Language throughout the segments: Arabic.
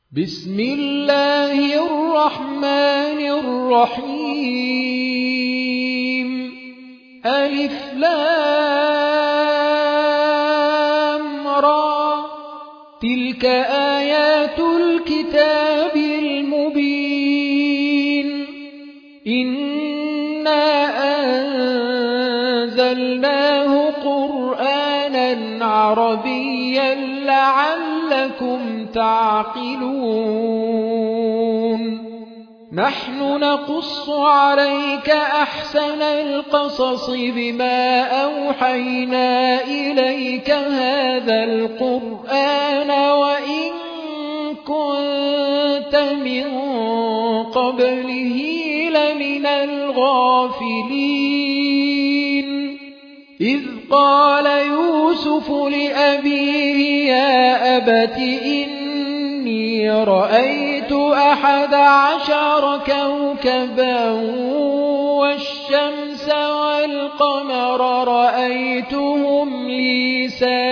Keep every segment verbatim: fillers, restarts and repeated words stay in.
بسم الله الرحمن الرحيم ألف لام را تلك آيات الكتاب المبين إنا أنزلناه قرآنا عربيا لعلكم تعقلون نحن نقص عليك أحسن القصص بما أوحينا إليك هذا القرآن وإن كنت من قبله لمن الغافلين إذ قال يوسف لأبيه يا أبت إني رأيت أحد عشر كوكبا والشمس والقمر رأيتهم لي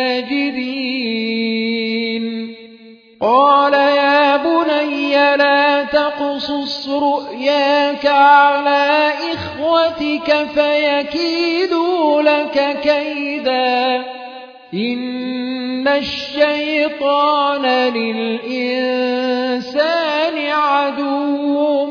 ساجدين قال يا بني لا تقصص رؤياك على إخوتك فيكيدوا لك كيدا إن الشيطان للإنسان عدو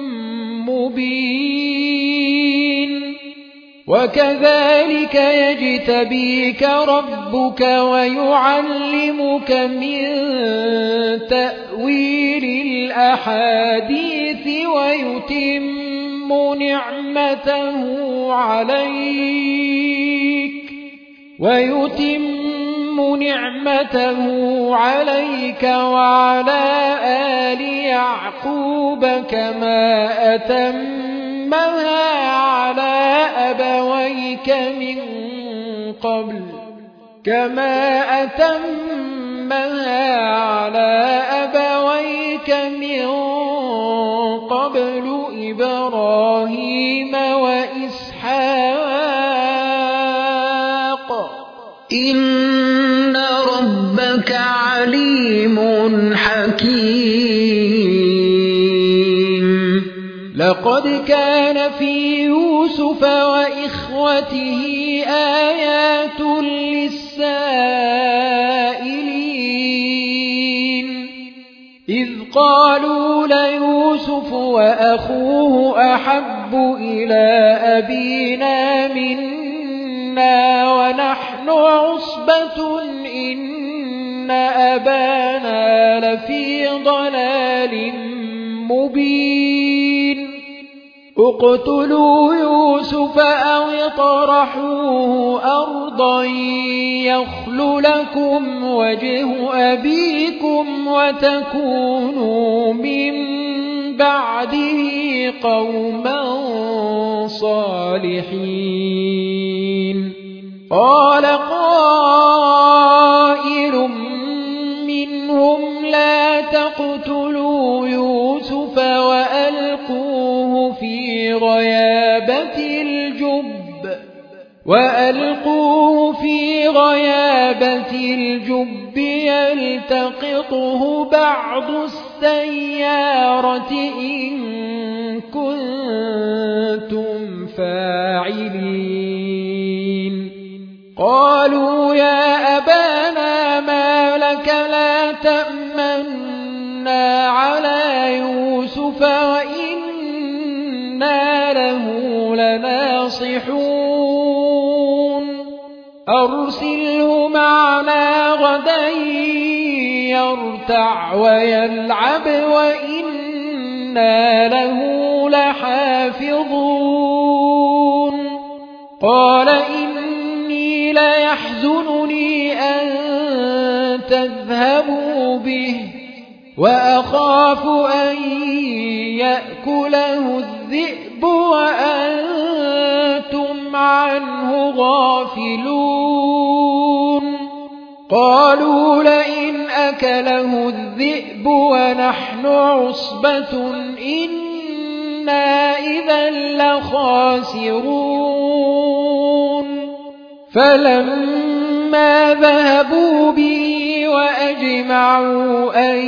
مبين وكذلك يجتبيك ربك ويعلمك من تأويل الأحاديث ويتم نعمته عليك ويتم نعمته عليك وعلى آل يعقوب كما أتمها على أبويك من قبل كما أتمها على أبويك من قبل إبراهيم وإسحاق إن ربك عليم حكيم لقد كان في يوسف وإخوته آيات للسائلين إذ قالوا ليوسف وأخوه أحب إلى أبينا منا ونحن عصبة إن أبانا لفي ضلال مبين اقتلوا يوسف أو اطرحوه أرضا يخل لكم وجه أبيكم وتكونوا من بعده قوما صالحين قال قائل منهم لا تقتلوا يوسف وألقوه في غيابة الجب وألقوه في غيابة الجب يلتقطه بعض السيارة إن كنتم فاعلين قالوا يا أبانا ما لك لا تأمنا على يوسف وإنا له لناصحون أرسله معنا غدا يرتع ويلعب وإنا له لحافظون قال إني ليحزنني أن تذهبوا به وأخاف أن يأكله الذئب وأنتم عنه غافلون قالوا لئن أكله الذئب ونحن عصبة إنا إذا لخاسرون فلما ذهبوا به وأجمعوا أن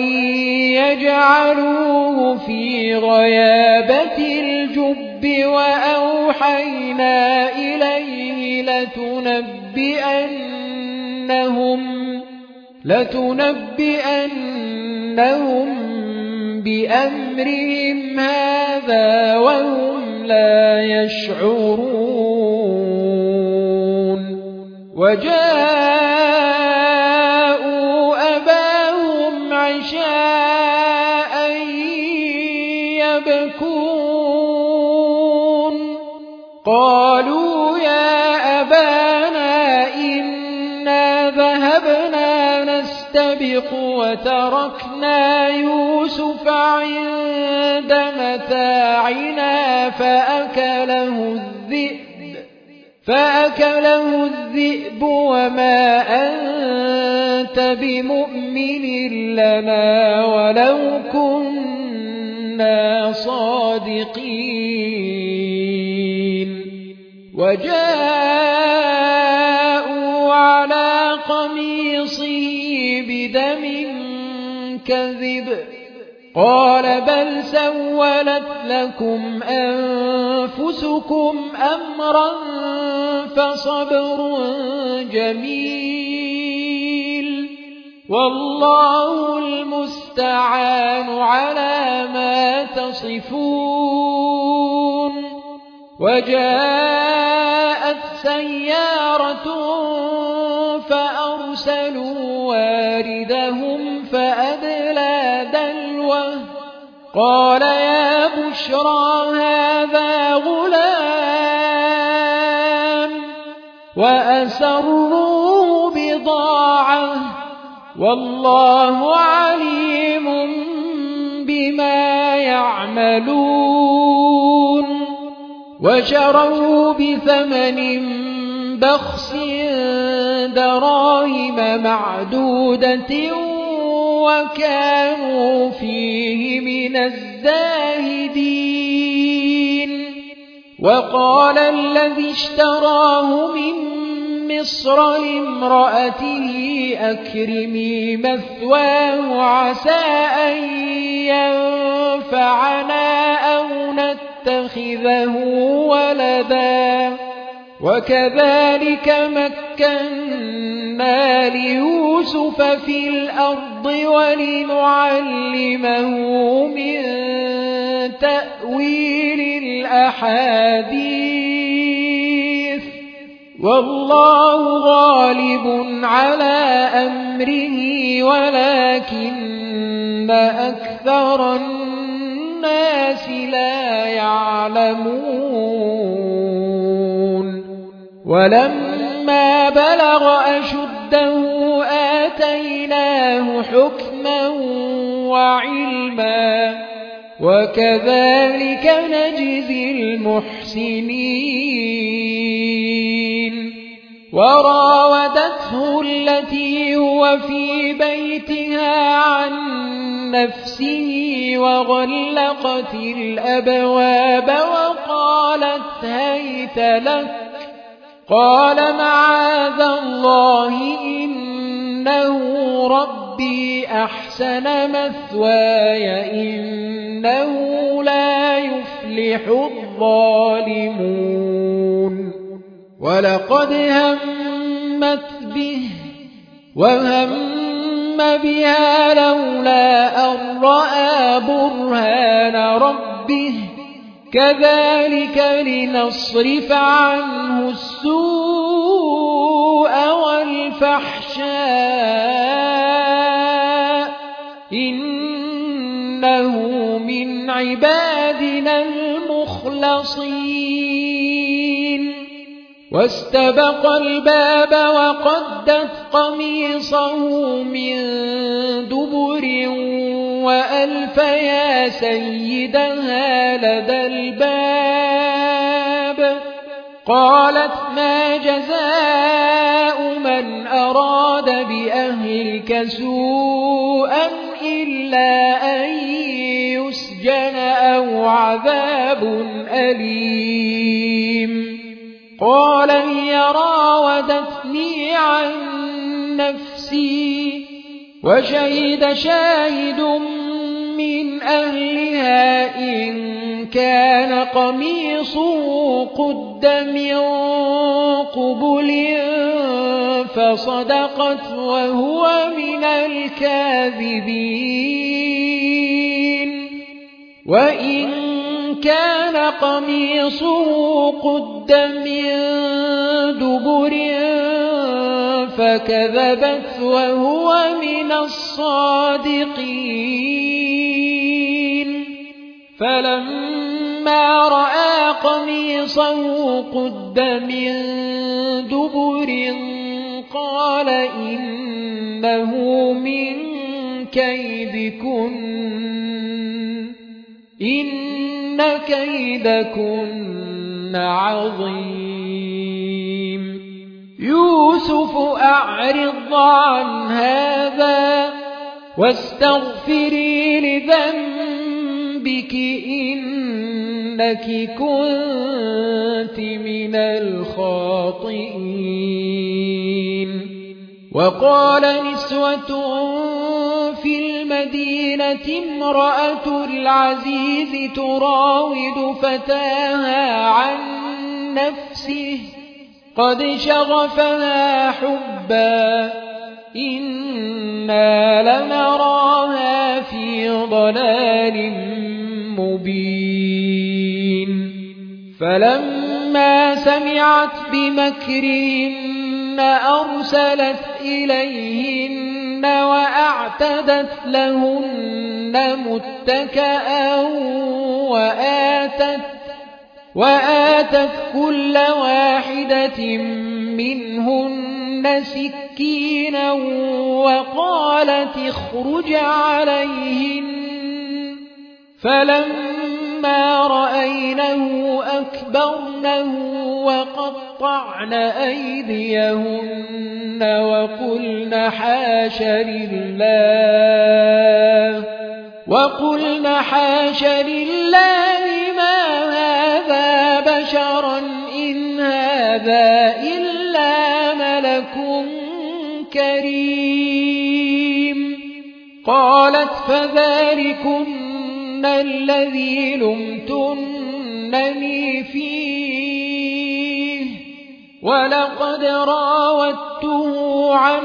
يجعلوه في غيابة الجب وأوحينا إليه لتنبئنهم لتنبئنهم بأمرهم هذا وهم لا يشعرون وجاءوا أباهم عشاء يبكون قالوا يا أبانا إنا ذهبنا نستبق وتركنا يوسف عند متاعنا فأكله الذئب فأكله الذئب وما أنت بمؤمن لنا ولو كنا صادقين وجاءوا على قميصه بدم كذب قال بل سولت لكم أنفسكم أمرا فصبر جميل والله المستعان على ما تصفون وجاءت سيارة فأرسلوا واردهم فأدلى دلوه قال يا بشرى هذا غلام وأسروه بضاعة والله عليم بما يعملون وشروا بثمن بخس دراهم معدودة وكانوا فيه من الزاهدين وقال الذي اشتراه من مصر لامرأته أكرمي مثواه عسى أن ينفعنا أو نتخذه ولدا وكذلك مكنا ليوسف في الأرض ولنعلمه من تأويل الأحاديث والله غالب على أمره ولكن أكثر الناس لا يعلمون ولما بلغ أشده آتيناه حكما وعلما وكذلك نجزي المحسنين وراودته التي هو في بيتها عن نفسه وغلقت الأبواب وقالت هيت لك قال معاذ الله إنه ربي أحسن مثواي إنه لا يفلح الظالمون ولقد همت به وهم بها لولا أن رأى برهان ربه كذلك لنصرف عنه السوء والفحشاء إنه من عبادنا المخلصين واستبق الباب وقدت قميصه من دبر وألف يا سيدها لدى الباب قالت ما جزاء من أراد بأهلك سوءا إلا أن يسجن أو عذاب أليم قال هي راودتني عن نفسي وشهد شاهد من أهلها إن كان قميصه قد من قبل فصدقت وهو من الكاذبين وإن كان قميصه قد من دبر فكذبت وهو من الصادقين فلما رأى قميصه قد من دبر قال إنه من كيدكن إن كيدكن عظيم يوسف أعرض عن هذا واستغفري لذنبك إنك كنت من الخاطئين وقال نسوة في المدينة امرأة العزيز تراود فتاها عن نفسه قد شغفها حبا إنا لنراها في ضلال مبين فلما سمعت بمكرهن أرسلت إليهن وأعتدت لهن متكئا وآتت وآتت كل واحدة منهن سكينا وقالت اخرج عليهن فلما رأينه أكبرنه وقطعن أيديهن وقلن حاش لله وقلن حاش لله ما هذا بشرا إن هذا إلا ملك كريم قالت فذلكن الذي لمتنني فيه ولقد راودته عن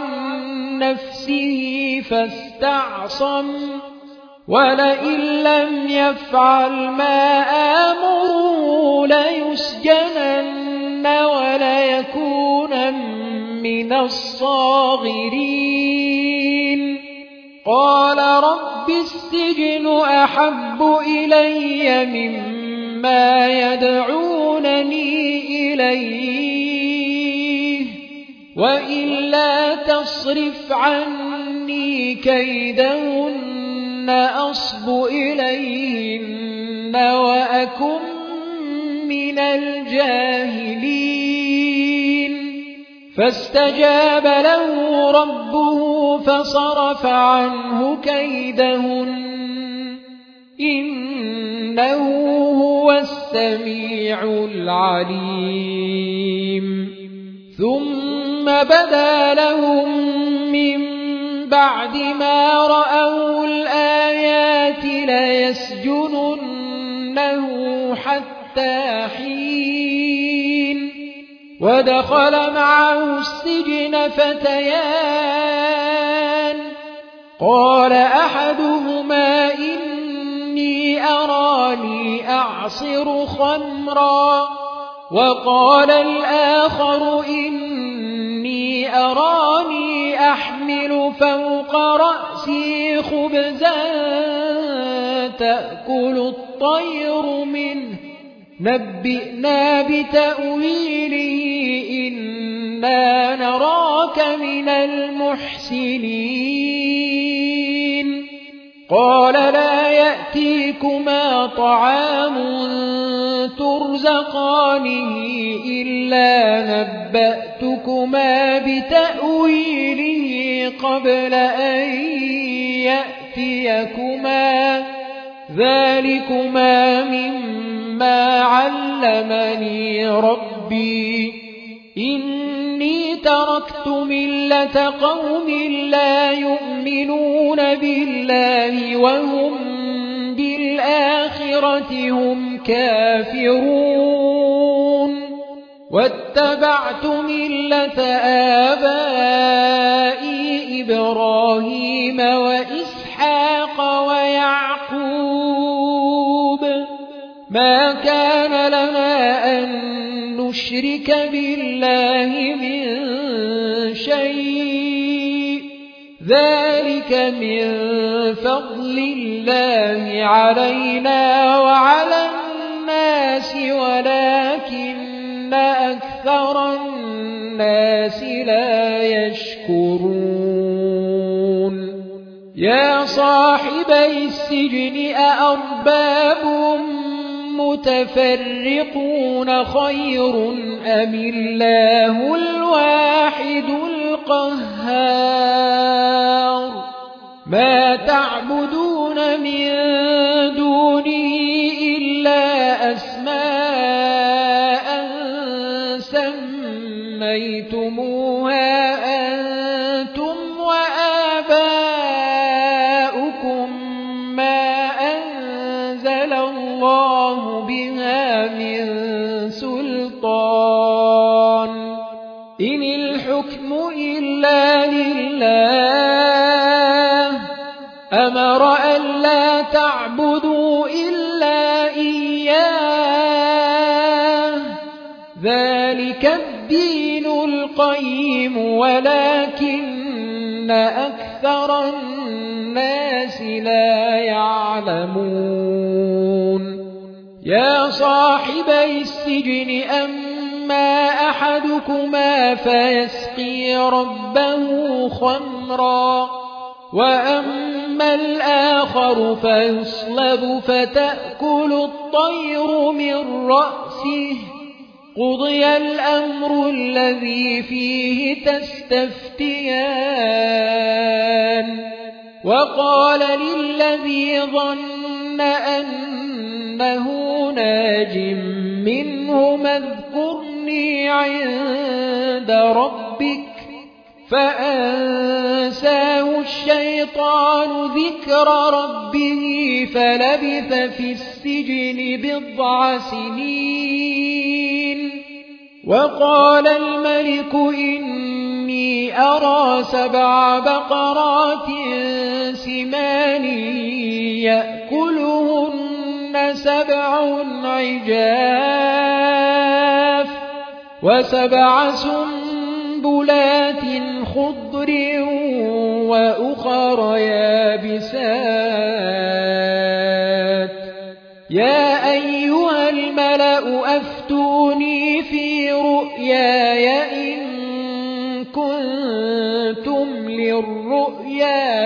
نفسه فاستعصم ولئن لم يفعل ما آمره ليسجنن وليكون من الصاغرين قال رب السجن أحب إلي مما يدعونني إليه وإلا تصرف عني كيدهن أصب إليهن وأكن من الجاهلين فاستجاب له ربه فصرف عنه كيدهن إنه هو السميع العليم ثم بدا لهم من بعد ما رأوا الآيات ليسجننه حتى حين ودخل معه السجن فتيان قال أحدهما إني أراني أعصر خمرا وقال الآخر إني أراني أحمل فوق رأسي خبزا تأكل الطير منه نبئنا بتأويله إنا نراك من المحسنين قال لا يأتيكما طعام ترزقانه إلا نبأتكما بتأويله قبل أن يأتيكما ذلكما مما علمني ربي إني تركت ملة قوم لا يؤمنون بالله وهم بالآخرة هم كافرون واتبعت ملة آبائي إبراهيم وإسحاق ويعقوب ما كان لنا أن نشرك بالله من شيء ذلك من فضل الله علينا وعلى الناس ولكن أكثر الناس لا يشكرون يا صاحبي السجن أأرباب متفرقون خير أم الله الواحد القهار ما تعبدون من دونه إلا أسماء سميتموها أنتم وآباؤكم ما أنزل الله بها من سلطان إن الحكم إلا لله أمر ألا تعبدوا إلا إياه ذلك الدين القيم ولكن أكثر الناس لا يعلمون يا صاحبي السجن أما أحدكما فيسقي ربه خمرا وأما الآخر فيصلب فتأكل الطير من رأسه قضي الأمر الذي فيه تستفتيان وقال للذي ظن أنه ناج منهما اذكرني عند ربك فأنساه الشيطان ذكر ربه فلبث في السجن بضع سنين وقال الملك إني أرى سبع بقرات سمان يأكلهن سبع عجاف وسبع سنبلات خضر وأخر يابسات يا أيها الملأ أفتوني في رؤياي إن كنتم للرؤيا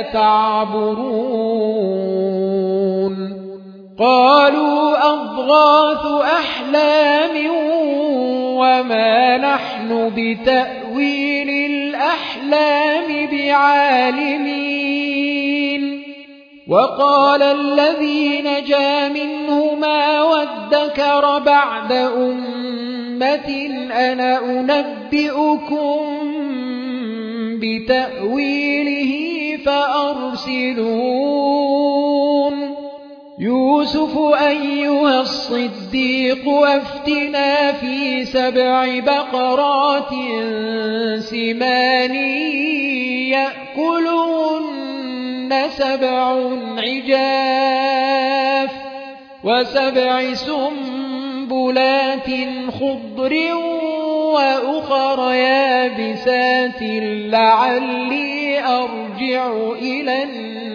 تعبرون قالوا أضغاث أحلام وما نحن بتأويل الأحلام بعالمين وقال الذي نجا منهما وادكر بعد أمة أنا أنبئكم بتأويله فأرسلون يوسف أيها الصديق أفتنا في سبع بقرات سمان يأكلهن سبع عجاف وسبع سنبلات خضر وأخر يابسات لعلي أرجع إلى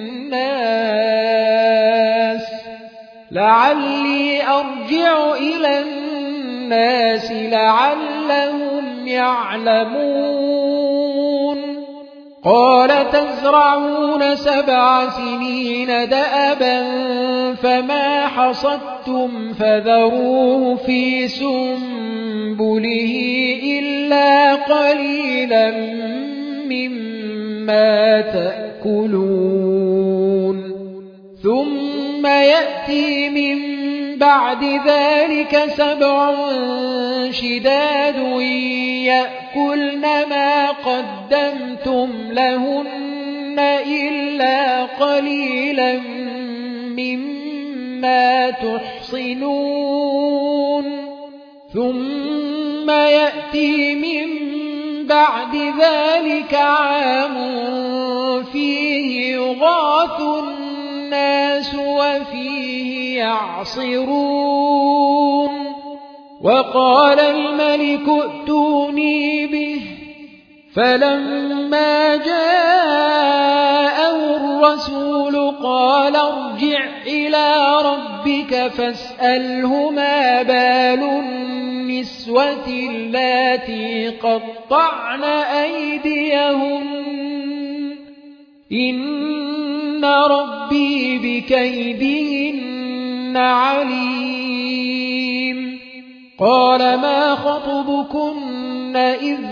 الناس لعلي أرجع إلى الناس لعلهم يعلمون قال تزرعون سبع سنين دأبا فما حصدتم فذروه في سنبله إلا قليلا مما تأكلون ثم يأتي من بعد ذلك سبع شداد يأكلن ما قدمتم لهن إلا قليلا مما تحصنون ثم يأتي من بعد ذلك عام فيه يغاث الناس وفيه يعصرون وقال الملك ائتوني به فلما جاءه الرسول قال ارجع إلى ربك فاسأله ما بال النسوة اللاتي قطعن أيديهن إن ربي بكيدهن عليم قال ما خطبكن إذ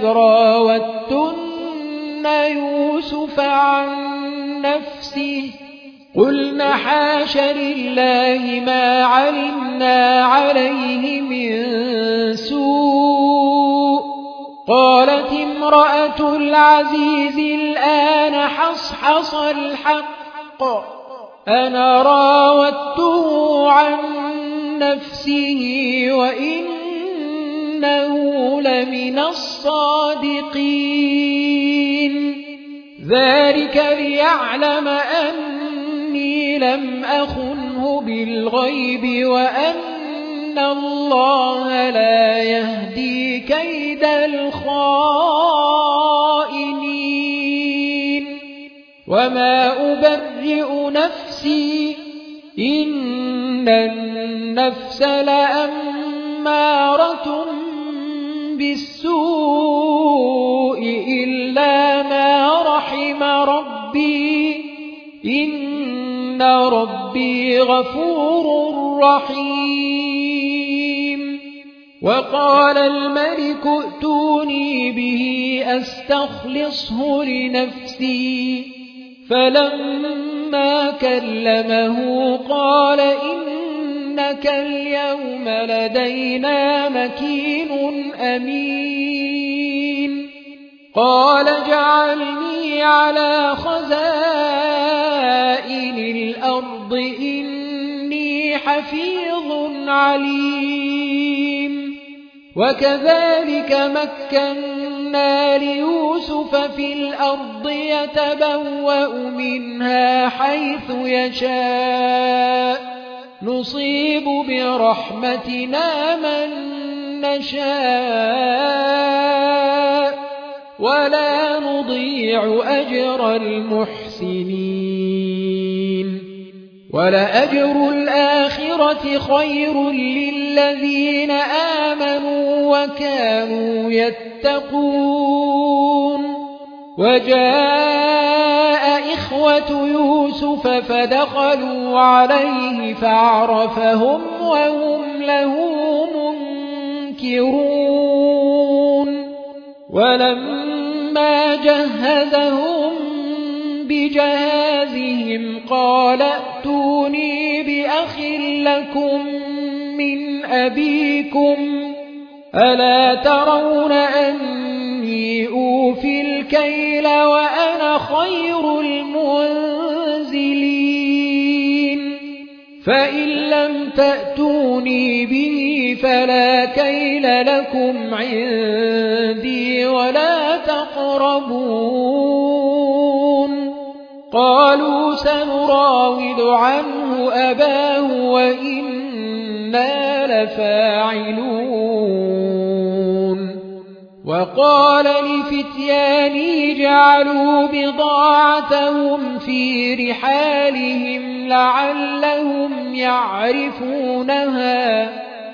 راوتن يوسف عن نفسه قلن حاش لله ما علمنا عليه من سوء قالت امرأة العزيز الآن حصحص الحق أنا راودته عن نفسه وإنه لمن الصادقين ذلك ليعلم أني لم أخنه بالغيب وأن الله لا يهدي كيد الخائنين وما أبرئ نفسي إن النفس لأمارة بالسوء إلا ما رحم ربي إن ربي غفور رحيم وقال الملك ائتوني به أستخلصه لنفسي فلما كلمه قال إنك اليوم لدينا مكين أمين قال اجعلني على خزائن الأرض إني حفيظ عليم وكذلك مكنا ليوسف في الأرض يتبوأ منها حيث يشاء نصيب برحمتنا من نشاء ولا نضيع أجر المحسنين ولأجر الآخرة خير للذين آمنوا وكانوا يتقون وجاء إخوة يوسف فدخلوا عليه فعرفهم وهم له منكرون ولما جهزهم بجهازهم قال ائتوني بأخ لكم من أبيكم ألا ترون أني أوفي الكيل وأنا خير المنزلين فإن لم تأتوني به فلا كيل لكم عندي ولا تقربون قالوا سنراود عنه أباه وإنا لفاعلون وقال لفتيانه جعلوا بضاعتهم في رحالهم لعلهم يعرفونها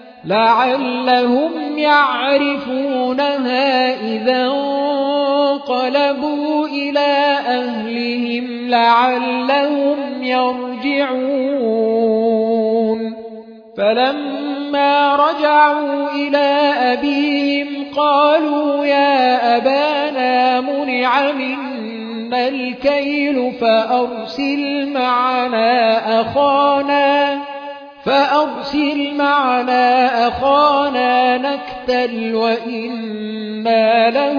لعلهم يعرفونها إذا انقلبوا إلى أهلهم لعلهم يرجعون فلما رجعوا إلى أبيهم قالوا يا أبانا منع منا الكيل فأرسل معنا أخانا فأرسل معنا أخانا نكتل وإنا له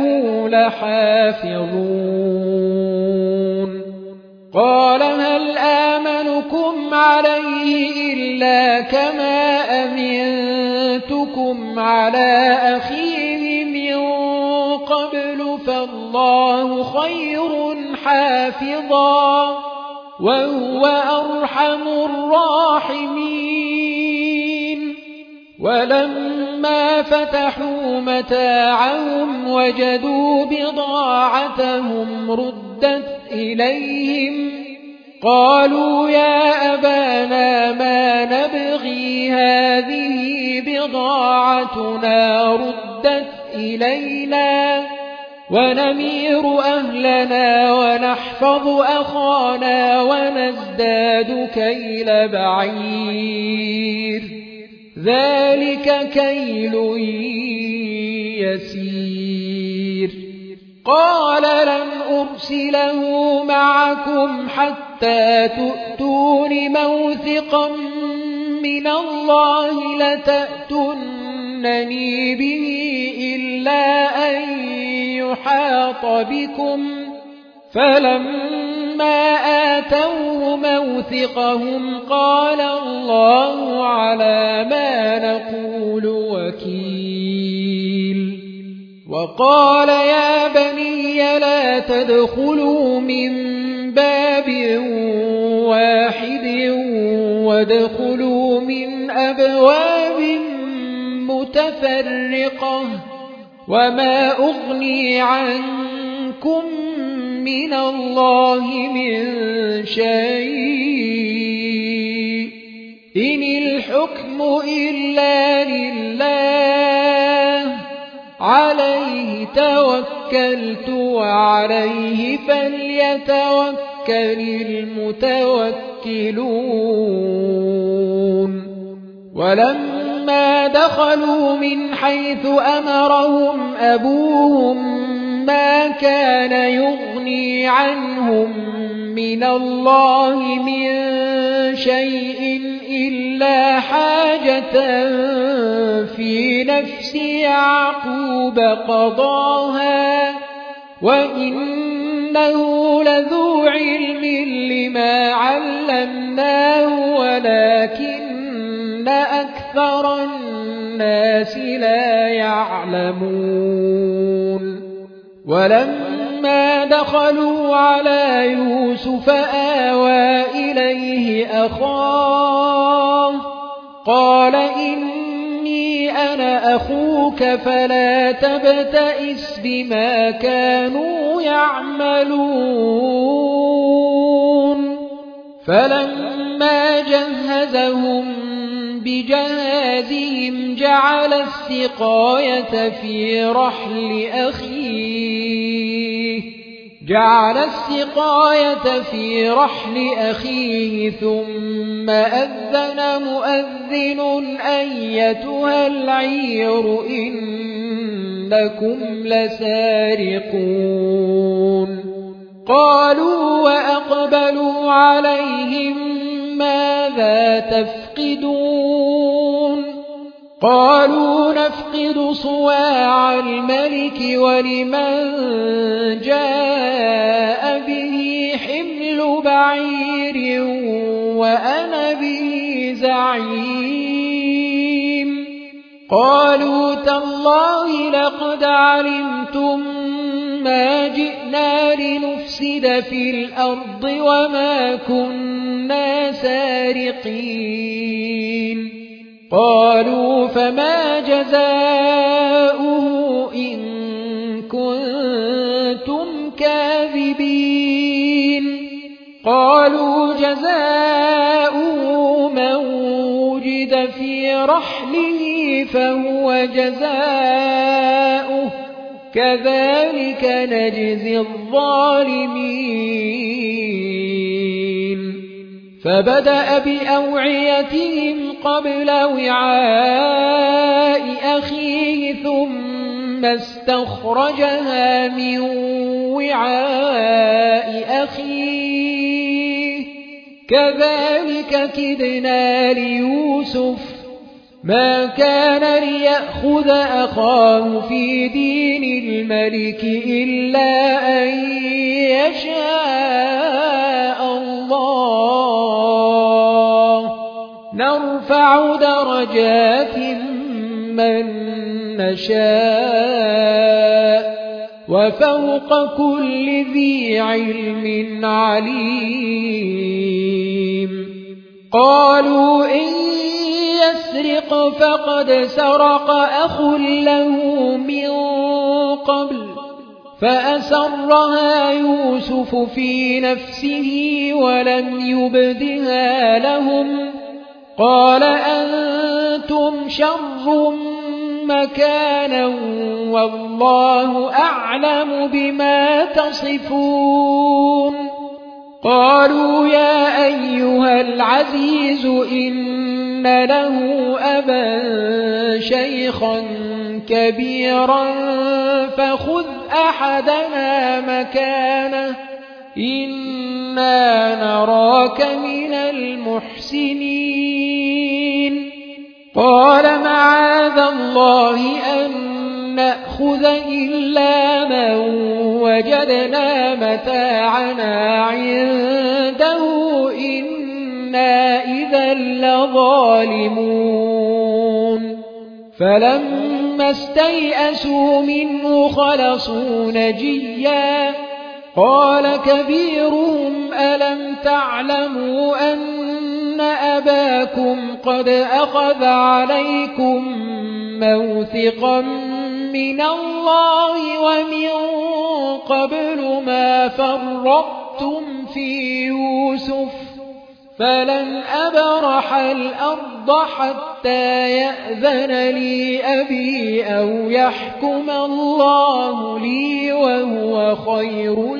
لحافظون قال هل آمنكم عليه إلا كما أمنتكم على أخيه من قبل فالله خير حافظا وهو أرحم الراحمين ولما فتحوا متاعهم وجدوا بضاعتهم ردت إليهم قالوا يا أبانا ما نبغي هذه بضاعتنا ردت إلينا ونمير أهلنا ونحفظ أخانا ونزداد كيل بعير ذلك كيل يسير قال لن أرسله معكم حتى تؤتون موثقا من الله لتأتونني به إلا أن يحاط بكم فلما آتوه موثقهم قال الله على ما نقول وكيل وقال يا بني لا تدخلوا من باب واحد وادخلوا من أبواب متفرقة وما أغني عنكم من الله من شيء إن الحكم إلا لله عليه توكلت وعليه فليتوكل المتوكلون ولما دخلوا من حيث أمرهم أبوهم ما كان يغني عنهم من الله من شيء إلا حاجة في نفس يعقوب قضاها وإنه لذو علم لما علمناه ولكن أكثر الناس لا يعلمون ولما دخلوا على يوسف آوى إليه أخاه قال إني أنا أخوك فلا تبتئس بما كانوا يعملون فلما جهزهم بجهازهم جعل السقاية في رحل أخيه جعل السقاية في رحل أخيه ثم أذن مؤذن أيتها العير إنكم لسارقون قالوا وأقبلوا عليهم ماذا تفقدون قالوا نفقد صواع الملك ولمن جاء به حمل بعير وأنا به زعيم قالوا تالله لقد علمتم ما جئنا لنفسد في الأرض وما كنا سارقين قالوا فما جزاؤه إن كنتم كاذبين قالوا جزاؤه من وجد في رحله فهو جزاؤه كذلك نجزي الظالمين فبدأ بأوعيتهم قبل وعاء أخيه ثم استخرجها من وعاء أخيه كذلك كدنا ليوسف ما كان ليأخذ أخاه في دين الملك إلا أن يشاء الله نرفع درجات من نشاء وفوق كل ذي علم عليم قالوا إن يسرق فقد سرق أخ له من قبل فأسرها يوسف في نفسه ولم يبدها لهم قال أنتم شر مكانا والله أعلم بما تصفون قالوا يا أيها العزيز إن له أبا شيخا كبيرا فخذ أحدنا مكانه إنا نراك من المحسنين قال معاذ الله أن نأخذ إلا من وجدنا متاعنا عنده إنا إذا لظالمون فلما استيئسوا منه خلصوا نجيا قال كبيرهم ألم تعلموا أن أباكم قد أخذ عليكم موثقا من الله ومن قبل ما فرطتم في يوسف فلن أبرح الأرض حتى يأذن لي أبي أو يحكم الله لي وهو خير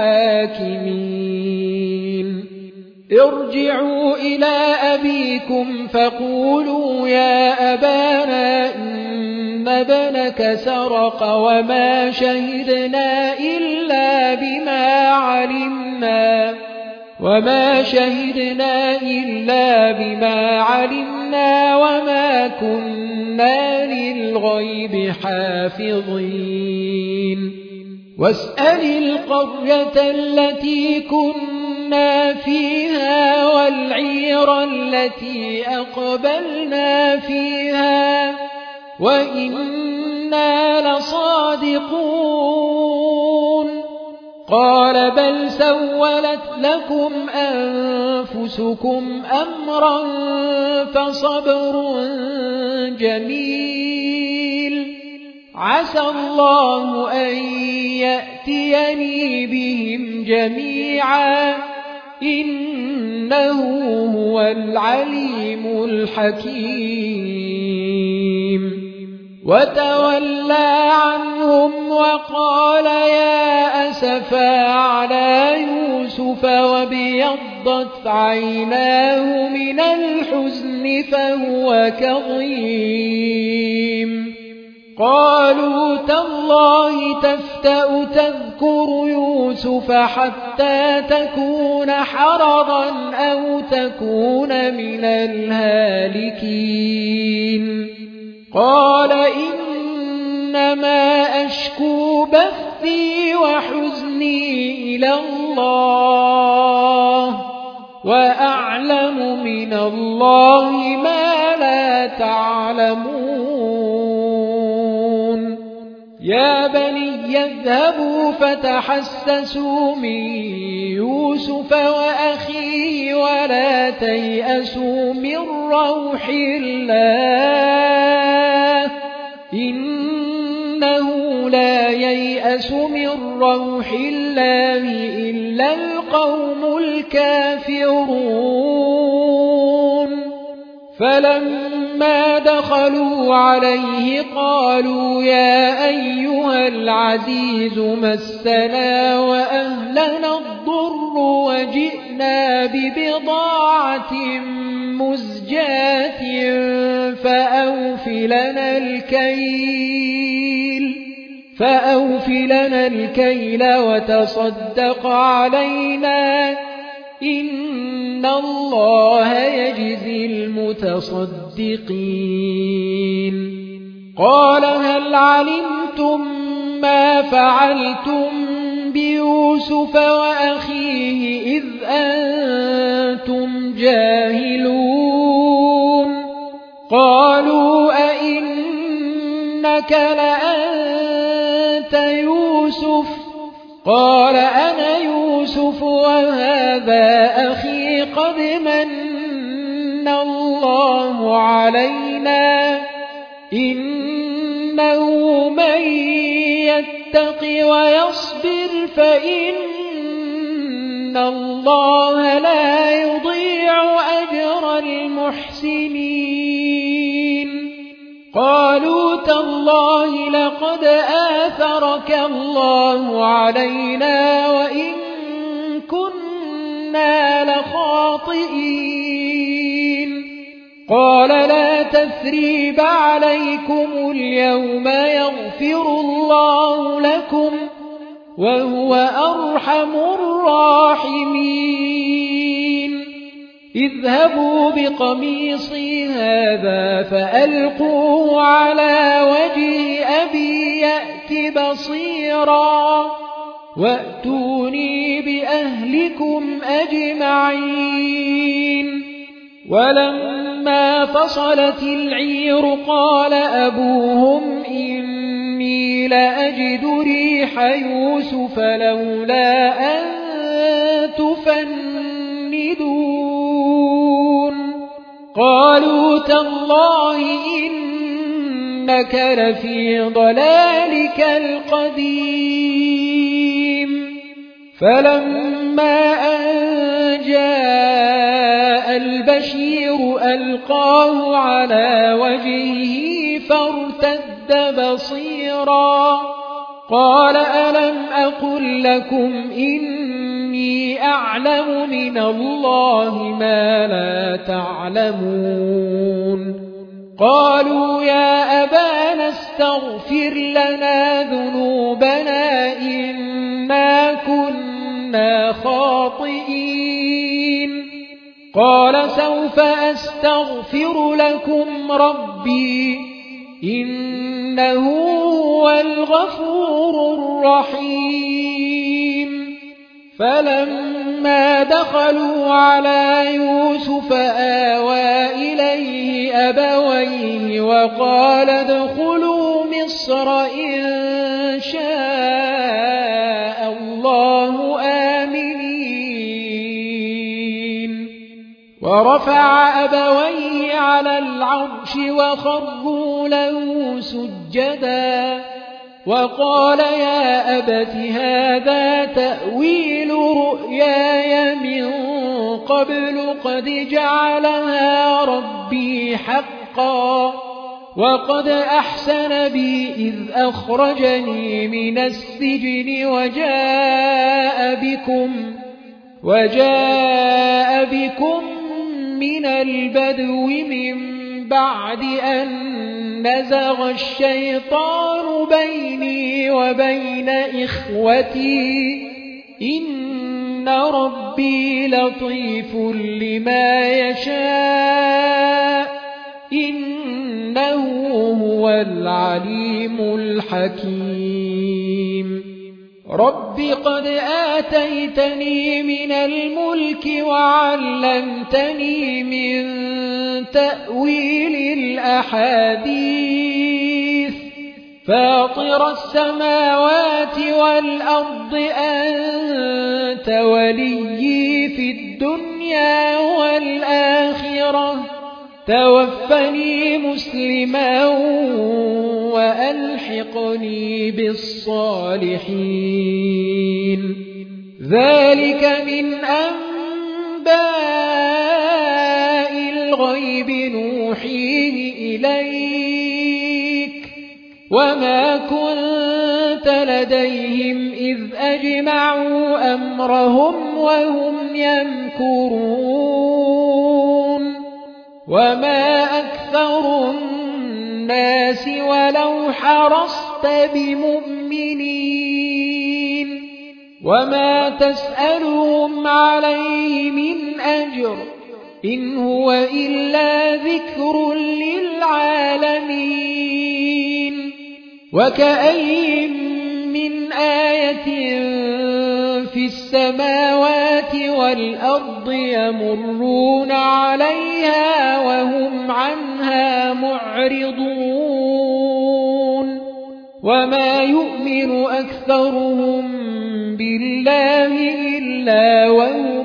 الحاكمين ارجعوا إلى أبيكم فقولوا يا أبانا إن ابنك سرق وما شهدنا إلا بما علمنا وما شهدنا إلا بما علمنا وما كنا للغيب حافظين واسأل القرية التي كنا فيها والعير التي أقبلنا فيها وإنا لصادقون قال بل سولت لكم أنفسكم أمرا فصبر جميل عسى الله أن يأتيني بهم جميعا إنه هو العليم الحكيم وتولى عنهم وقال يا أسفا على يوسف وابيضت عيناه من الحزن فهو كظيم قالوا تالله تفتأ تذكر يوسف حتى تكون حرضا أو تكون من الهالكين قال إنما أشكو بثي وحزني إلى الله وأعلم من الله ما لا تعلمون يا بني يذهبوا فتحسسوا من يوسف وأخيه ولا تيأسوا من روح الله إنه لا ييأس من روح الله إلا القوم الكافرون فلما دخلوا عليه قالوا يا أيها العزيز مسنا وأهلنا الضر وجئنا ببضاعة مزجاة فأوف لنا الكيل فأوف لنا الكيل وتصدق علينا إن الله يجزي المتصدقين قال هل علمتم ما فعلتم بيوسف وأخيه إذ أنتم جاهلون قالوا أئنك لأنت يوسف قال أنا يوسف وهذا أخي قد من الله علينا إنه من يتق ويصبر فإن الله لا يضيع أجر المحسنين قالوا تالله لقد آثرك الله علينا وإن كنا لخاطئين قال لا تثريب عليكم اليوم يغفر الله لكم وهو أرحم الراحمين اذهبوا بقميصي هذا فألقوه على وجه أبي يأت بصيرا وأتوني بأهلكم أجمعين ولما فصلت العير قال أبوهم إني لأجد ريح يوسف لولا أن تفندون قالوا تالله إنك لفي ضلالك القديم فلما أن جاء البشير ألقاه على وجهه فارتد بصيرا قال ألم أقل لكم إني أعلم من الله ما لا تعلمون قالوا يا أبانا استغفر لنا ذنوبنا إنا كنا خاطئين قال سوف أستغفر لكم ربي إنه هو الغفور الرحيم فلما دخلوا على يوسف آوى إليه أبويه وقال ادخلوا مصر إن شاء الله آمنين ورفع أبويه على العرش وخروا له سجدا وقال يا أبت هذا تأويل رؤياي من قبل قد جعلها ربي حقا وقد أحسن بي إذ أخرجني من السجن وجاء بكم وجاء بكم من البدو من بعد أن نزغ الشيطان بيني وبين إخوتي إن ربي لطيف لما يشاء إنه هو العليم الحكيم رب قد آتيتني من الملك وعلمتني من تأويل الأحاديث فاطر السماوات والأرض أنت وليي في الدنيا والآخرة توفني مسلما وألحقني بالصالحين ذلك من أنباء الغيب نوحيه إليك وما كنت لديهم إذ أجمعوا أمرهم وهم يمكرون وما أكثر الناس ولو حرصت بمؤمنين وما تسألهم عليه من أجر إن هو إلا ذكر للعالمين وكأي من آية في السماوات والأرض يمرون عليها وهم عنها معرضون وما يؤمن أكثرهم بالله إلا وهم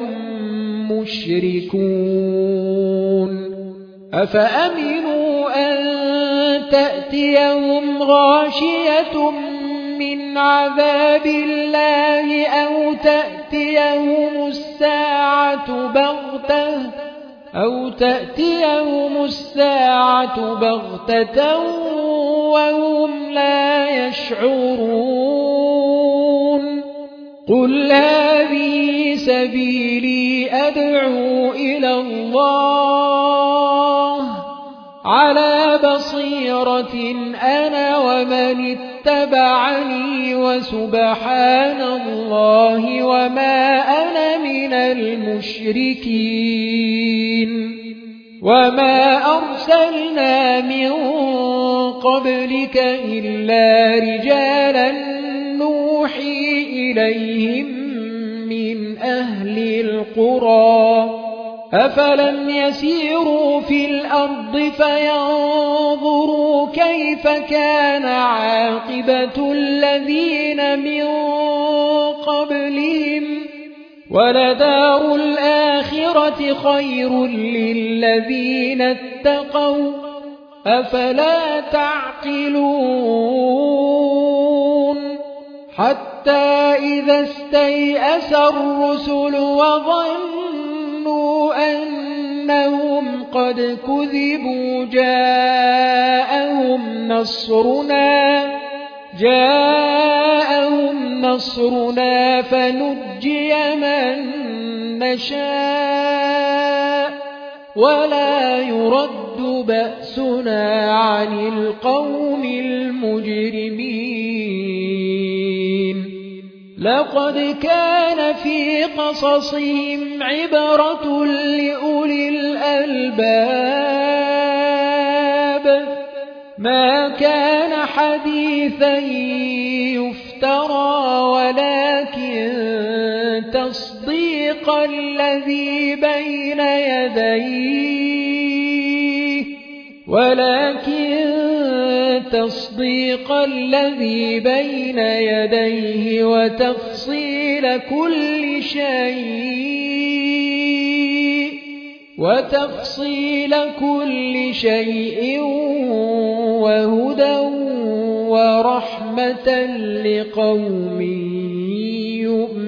مشركون أفأمنوا أن تأتيهم غاشية من عذاب الله أو تأتيهم الساعة بغتة أو تأتيهم الساعة بغتة وهم لا يشعرون قل هذه سبيلي أدعو إلى الله على بصيرة أنا ومن اتبعني وسبحان الله وما أنا من المشركين وما أرسلنا من قبلك إلا رجالا نوحي إليهم من أهل القرى أفلم يسيروا في الأرض فينظروا كيف كان عاقبة الذين من قبلهم ولدار الآخرة خير للذين اتقوا أفلا تعقلون حتى إذا استيأس الرسل وظنوا أنهم قد كذبوا جاءهم نصرنا جاءهم نصرنا فنجي من نشاء ولا يرد بأسنا عن القوم المجرمين لقد كان في قصصهم عبرة لأولي الألباب ما كان حديثا يفترى ولكن تصديق الذي بين يديه ولكن تصديق الذي بين يديه وتفصيل كل شيء وتفصيل كل شيء وهدى ورحمة لقوم يؤمنون